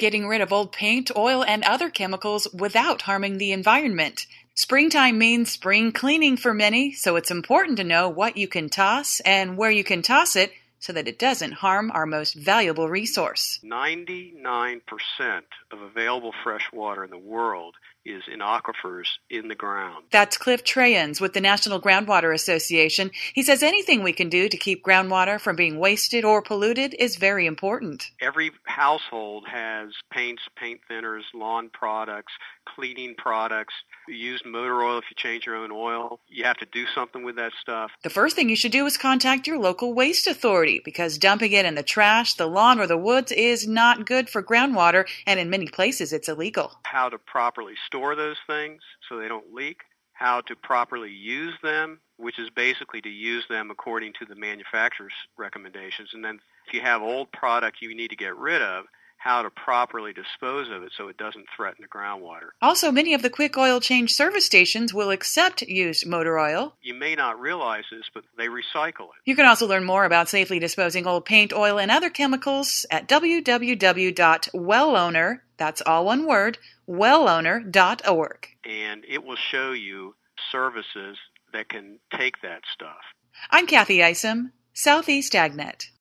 getting rid of old paint, oil, and other chemicals without harming the environment. Springtime means spring cleaning for many, so it's important to know what you can toss and where you can toss it so that it doesn't harm our most valuable resource. 99% of available fresh water in the world is in aquifers in the ground. That's Cliff Trayens with the National Groundwater Association. He says anything we can do to keep groundwater from being wasted or polluted is very important. Every household has paints, paint thinners, lawn products, cleaning products, used motor oil if you change your own oil. You have to do something with that stuff. The first thing you should do is contact your local waste authority because dumping it in the trash, the lawn, or the woods is not good for groundwater, and in many places it's illegal. How to properly store those things so they don't leak, how to properly use them, which is basically to use them according to the manufacturer's recommendations. And then if you have old product you need to get rid of, how to properly dispose of it so it doesn't threaten the groundwater. Also, many of the quick oil change service stations will accept used motor oil. You may not realize this, but they recycle it. You can also learn more about safely disposing old paint, oil, and other chemicals at www.wellowner, that's all one word, wellowner.org. And it will show you services that can take that stuff. I'm Kathy Isom, Southeast AgNet.